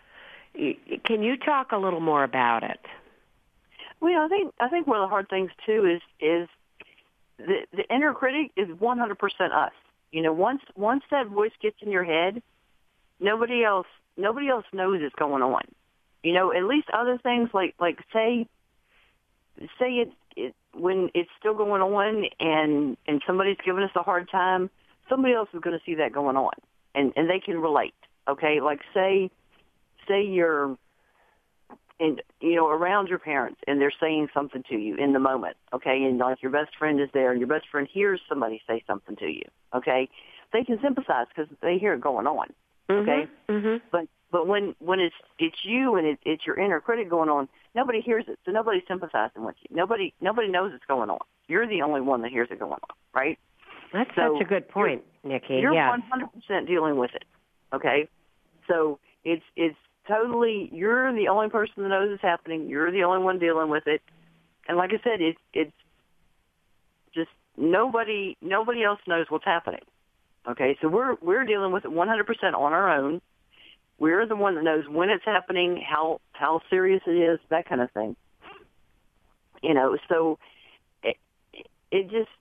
Can you talk a little more about it? Well, I think I think one of the hard things too is is the the inner critic is one hundred percent us. You know, once once that voice gets in your head, nobody else nobody else knows it's going on. You know, at least other things like like say say it, it when it's still going on and and somebody's giving us a hard time, somebody else is going to see that going on. And, and they can relate, okay? Like say, say you're, in, you know, around your parents and they're saying something to you in the moment, okay? And like your best friend is there and your best friend hears somebody say something to you, okay? They can sympathize because they hear it going on, okay? Mm-hmm, mm-hmm. But but when when it's it's you and it, it's your inner critic going on, nobody hears it, so nobody's sympathizing with you. Nobody nobody knows it's going on. You're the only one that hears it going on, right? That's so such a good point, Nikki. You're yes. one hundred percent dealing with it, okay? So it's it's totally, you're the only person that knows it's happening. You're the only one dealing with it. And like I said, it's it's just nobody nobody else knows what's happening, okay? So we're we're dealing with it one hundred percent on our own. We're the one that knows when it's happening, how how serious it is, that kind of thing. You know, so it, it just,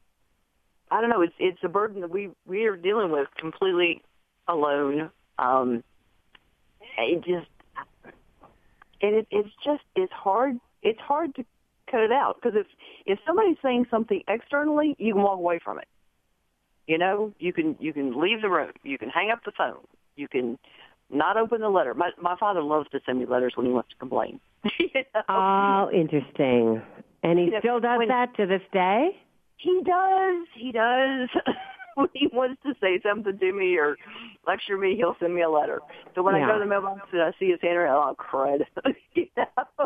I don't know. It's it's a burden that we we are dealing with completely alone. Um, it just and it, it's just it's hard. It's hard to cut it out because if if somebody's saying something externally, you can walk away from it. You know, you can you can leave the room. You can hang up the phone. You can not open the letter. My my father loves to send me letters when he wants to complain. You know? Oh, interesting. And he You know, still does when, that to this day? He does. He does. When he wants to say something to me or lecture me, he'll send me a letter. So when yeah. I go to the mailbox and I see his handwriting, oh, crud. You know?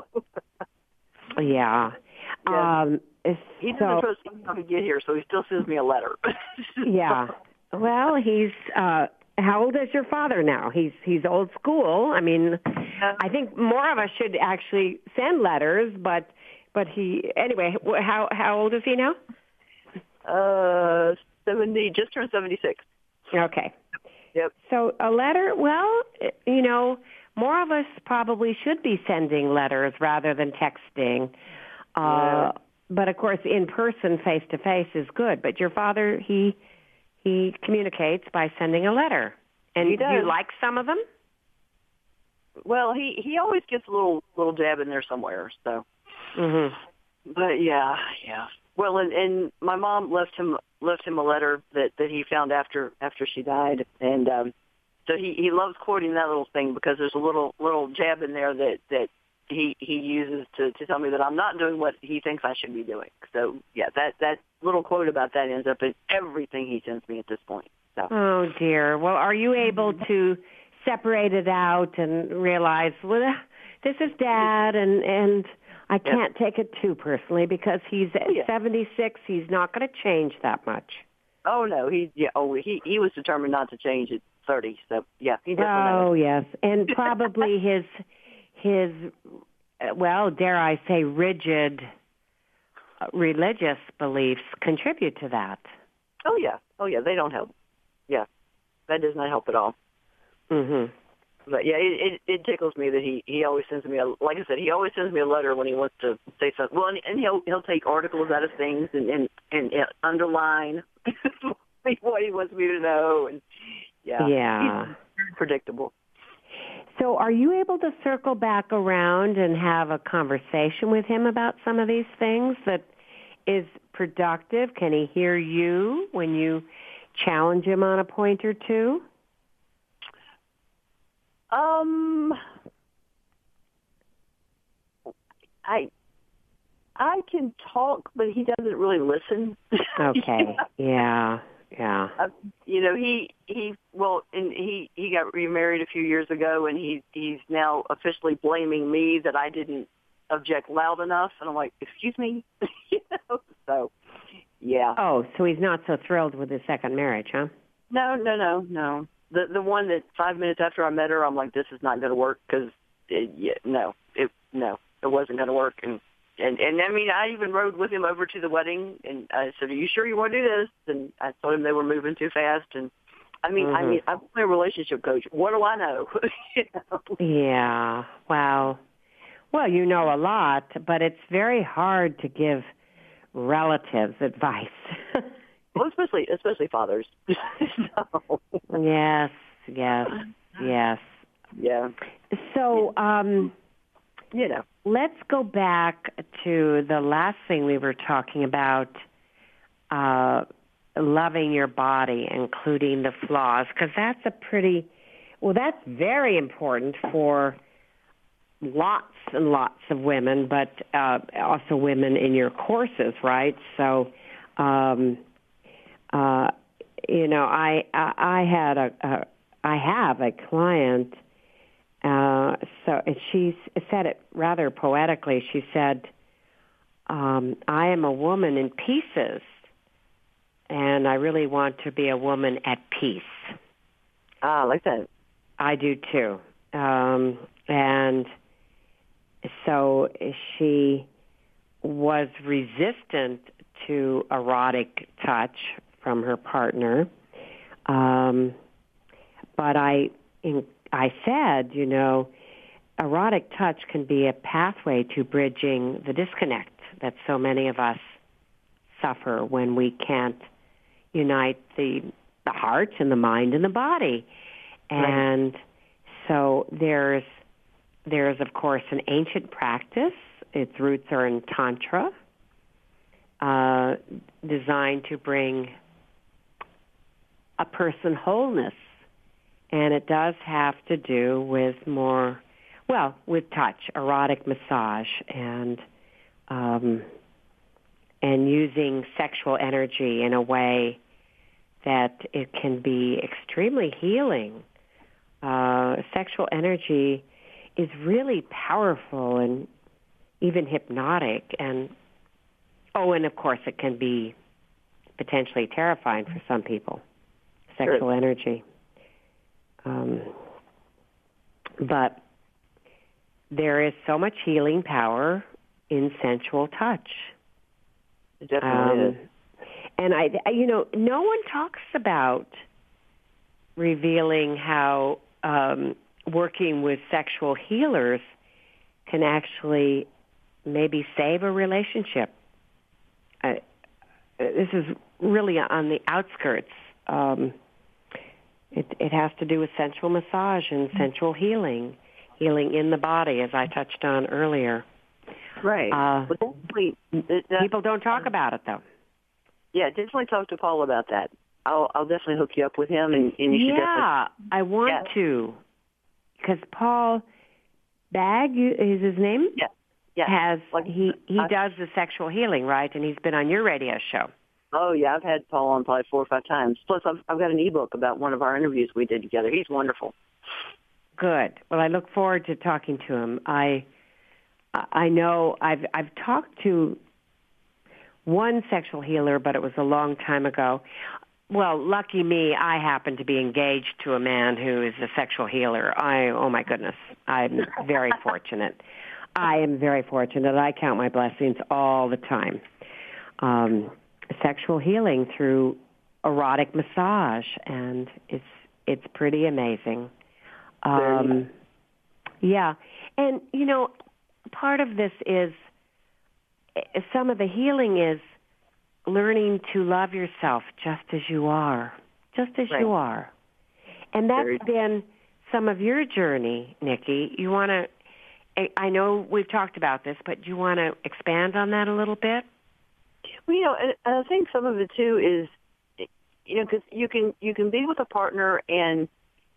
Yeah. Yeah. Um, he so, doesn't trust me to get here, so he still sends me a letter. yeah. Well, he's, uh, how old is your father now? He's he's old school. I mean, I think more of us should actually send letters, but but he, anyway, how how old is he now? Uh, seventy, just turned seventy-six. Okay. Yep. So a letter, well, you know, more of us probably should be sending letters rather than texting. Uh, Yeah. But, of course, in person, face-to-face is good. But your father, he he communicates by sending a letter. And He do does. you like some of them? Well, he he always gets a little little jab in there somewhere. So, Mm-hmm. but yeah, yeah. Well, and, and my mom left him left him a letter that, that he found after after she died, and um, so he, he loves quoting that little thing because there's a little little jab in there that, that he he uses to, to tell me that I'm not doing what he thinks I should be doing. So yeah, that that little quote about that ends up in everything he sends me at this point. So. Oh dear. Well, are you able to separate it out and realize, well, this is Dad, and and I can't yep. take it too personally because he's at yeah. seventy-six. He's not going to change that much. Oh no, he yeah. Oh, he he was determined not to change at thirty. So yeah, he definitely. Oh yes, and probably his his well, dare I say, rigid uh, religious beliefs contribute to that. Oh yeah, oh yeah, they don't help. Yeah, that does not help at all. Mhm. But yeah, it, it it tickles me that he he always sends me a like I said he always sends me a letter when he wants to say something. Well, and, and he'll he'll take articles out of things and and, and, and underline what he wants me to know, and yeah, yeah, he's predictable. So, are you able to circle back around and have a conversation with him about some of these things that is productive? Can he hear you when you challenge him on a point or two? Um, I I can talk, but he doesn't really listen. Okay. Yeah. Yeah. Uh, you know, he he well, and he he got remarried a few years ago, and he he's now officially blaming me that I didn't object loud enough, and I'm like, excuse me, you know. So, yeah. Oh, so he's not so thrilled with his second marriage, huh? No, no, no, no. The the one that five minutes after I met her, I'm like, this is not going to work because, yeah, no, it no, it wasn't going to work, and. And, and I mean, I even rode with him over to the wedding, and I said, are you sure you want to do this? And I told him they were moving too fast. And I mean, mm-hmm. I mean, I'm a relationship coach. What do I know? You know? Yeah. Wow. Well, you know a lot, but it's very hard to give relatives advice. Well, especially, especially fathers. So. Yes, yes, yes. Yeah. So, um, you know. Let's go back to the last thing we were talking about, uh, loving your body, including the flaws, because that's a pretty, well, that's very important for lots and lots of women, but uh, also women in your courses, right? So, um, uh, you know, I, I, I had a, a, I have a client. Uh, so and she said it rather poetically. She said, um, I am a woman in pieces, and I really want to be a woman at peace. Ah, I like that. I do, too. Um, and so she was resistant to erotic touch from her partner. Um, but I... In, I said, you know, erotic touch can be a pathway to bridging the disconnect that so many of us suffer when we can't unite the the heart and the mind and the body. And right. so there's there's of course an ancient practice. Its roots are in Tantra, uh, designed to bring a person wholeness. And it does have to do with more, well, with touch, erotic massage, and um, and using sexual energy in a way that it can be extremely healing. Uh, sexual energy is really powerful and even hypnotic, and oh, and of course, it can be potentially terrifying for some people. Sexual sure. energy. Um, but there is so much healing power in sensual touch. It definitely um, is. And I, you know, no one talks about revealing how um, working with sexual healers can actually maybe save a relationship. Uh, this is really on the outskirts. Um, it, it has to do with sensual massage and sensual healing, healing in the body, as I touched on earlier. Right. Uh, but definitely, it, uh, people don't talk about it, though. Yeah, definitely talk to Paul about that. I'll, I'll definitely hook you up with him, and, and you should yeah, definitely... I want yeah. to, because Paul Bagg is his name. Yeah. Yeah. Has like, he he I, does the sexual healing, right? And he's been on your radio show. Oh yeah, I've had Paul on probably four or five times. Plus, I've I've got an ebook about one of our interviews we did together. He's wonderful. Good. Well, I look forward to talking to him. I I know I've I've talked to one sexual healer, but it was a long time ago. Well, lucky me, I happen to be engaged to a man who is a sexual healer. I oh my goodness, I'm very fortunate. I am very fortunate. I count my blessings all the time. Um, sexual healing through erotic massage, and it's it's pretty amazing. Um, yeah, and you know, part of this is some of the healing is learning to love yourself just as you are, just as right. you are, and that's Very been some of your journey, Nikki. You want to? I know we've talked about this, but do you want to expand on that a little bit? Well, you know, and I think some of it too is, you know, because you can you can be with a partner, and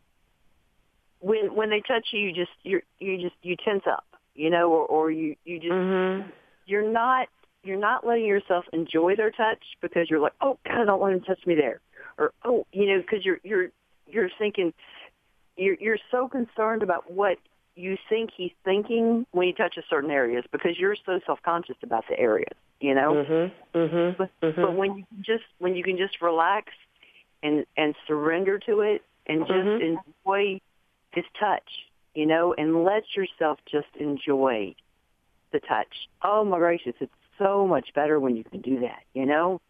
when when they touch you, you just you you just you tense up, you know, or, or you you just mm-hmm. you're not you're not letting yourself enjoy their touch because you're like, oh God, I don't want him to touch me there, or oh, you know, because you're you're you're thinking you're you're so concerned about what you think he's thinking when he touches certain areas because you're so self-conscious about the areas, you know. Mm-hmm, mm-hmm, but, mm-hmm. but when you just when you can just relax and and surrender to it and just mm-hmm. enjoy his touch, you know, and let yourself just enjoy the touch. Oh my gracious, it's so much better when you can do that, you know.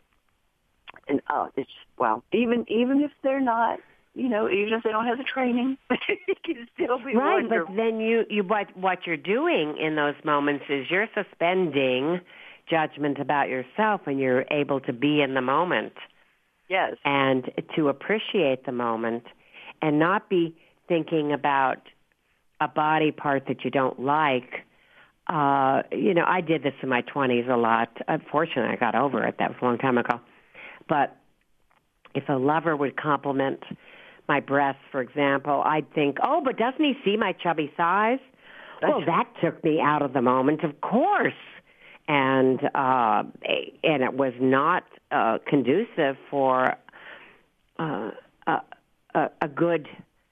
And oh, it's wow. Even even if they're not. You know, even if they don't have the training, it can still be right. wonderful. But then you, you what what you're doing in those moments is you're suspending judgment about yourself, and you're able to be in the moment. Yes, and to appreciate the moment, and not be thinking about a body part that you don't like. Uh, you know, I did this in my twenties a lot. Unfortunately, I got over it. That was a long time ago. But if a lover would compliment my breasts, for example, I'd think, oh, but doesn't he see my chubby thighs? Well, that took me out of the moment, of course. And uh, and it was not uh, conducive for uh, a, a good,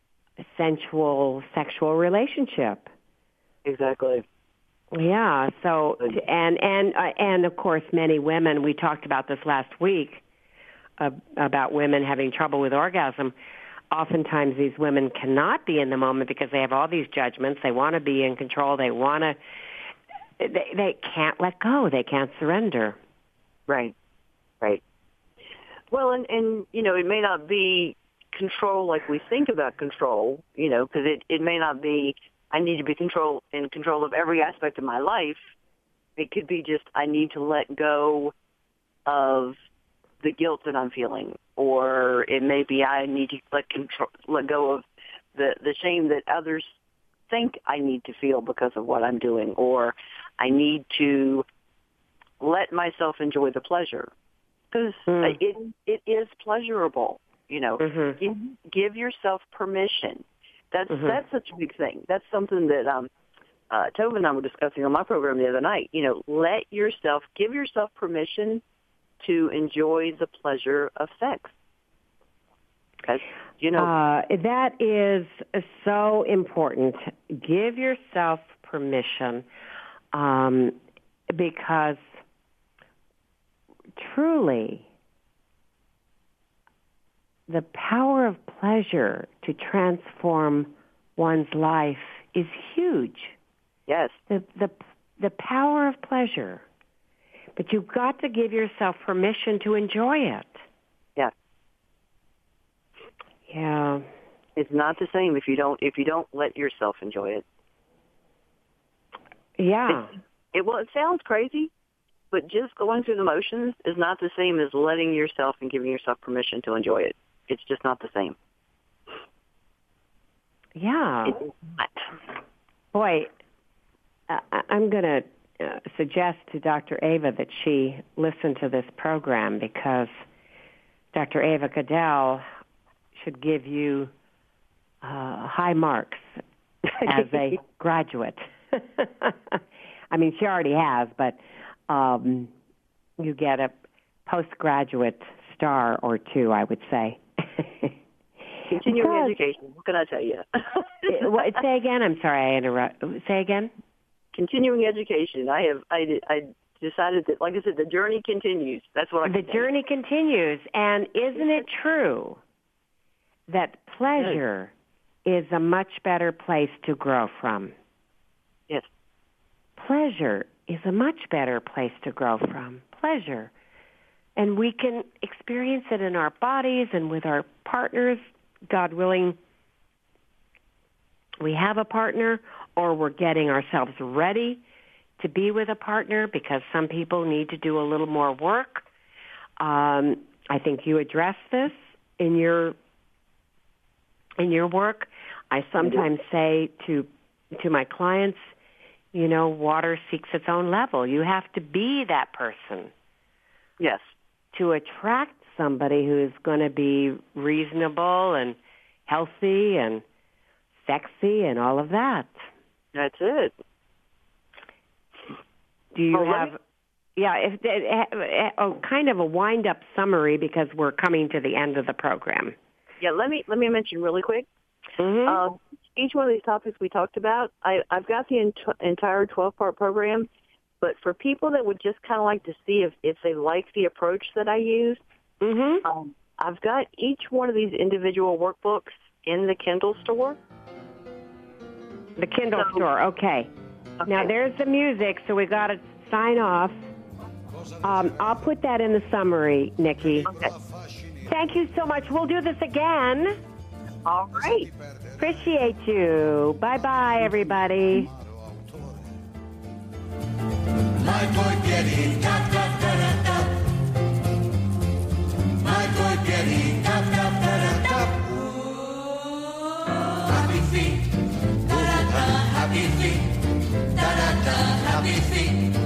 sensual, sexual relationship. Exactly. Yeah. So, and and uh, and of course, many women. We talked about this last week uh, about women having trouble with orgasm. Oftentimes, these women cannot be in the moment because they have all these judgments. They want to be in control. They want to. They, they can't let go. They can't surrender. Right. Right. Well, and and you know, it may not be control like we think about control. You know, because it it may not be. I need to be control in control of every aspect of my life. It could be just I need to let go of the guilt that I'm feeling, or it may be I need to let control, let go of the the shame that others think I need to feel because of what I'm doing, or I need to let myself enjoy the pleasure because mm. it it is pleasurable. You know, mm-hmm. give, give yourself permission. That's mm-hmm. that's such a big thing. That's something that um, uh, Tova and I were discussing on my program the other night. You know, let yourself give yourself permission to enjoy the pleasure of sex. Because, you know, uh, that is so important. Give yourself permission, um, because truly, the power of pleasure to transform one's life is huge. Yes. The the the power of pleasure. But you've got to give yourself permission to enjoy it. Yeah. Yeah. It's not the same if you don't if you don't let yourself enjoy it. Yeah. It, it well, it sounds crazy, but just going through the motions is not the same as letting yourself and giving yourself permission to enjoy it. It's just not the same. Yeah. It's not. Boy, I- I'm going to uh, suggest to Doctor Ava that she listen to this program, because Doctor Ava Goodell should give you uh, high marks as a graduate. I mean, she already has, but um, you get a postgraduate star or two, I would say. Continuing Because, education. What can I tell you? what, say again. I'm sorry, I interrupted. Say again. Continuing education. I have. I, I decided that, like I said, the journey continues. That's what I. The journey continues, and isn't it true that pleasure is a much better place to grow from? Yes. Pleasure is a much better place to grow from. Pleasure. And we can experience it in our bodies and with our partners, God willing, we have a partner, or we're getting ourselves ready to be with a partner, because some people need to do a little more work. Um, I think you address this in your in your work. I sometimes say to to my clients, you know, water seeks its own level. You have to be that person. Yes. To attract somebody who's going to be reasonable and healthy and sexy and all of that. That's it. Do you Oh, let have, me- yeah, if, uh, oh, kind of a wind-up summary, because we're coming to the end of the program. Yeah. Let me let me mention really quick. Mm-hmm. Uh, each one of these topics we talked about, I, I've got the ent- entire twelve-part program. But for people that would just kind of like to see if, if they like the approach that I use, Mm-hmm. um, I've got each one of these individual workbooks in the Kindle store. The Kindle So- store, okay. Okay. Now, there's the music, so we got to sign off. Um, I'll put that in the summary, Nikki. Okay. Thank you so much. We'll do this again. All right. Appreciate you. Bye-bye, everybody. My boy getting tap tap da da tap. My boy getting tap tap da da tap. Happy feet, da da da, happy feet, da da da, happy feet.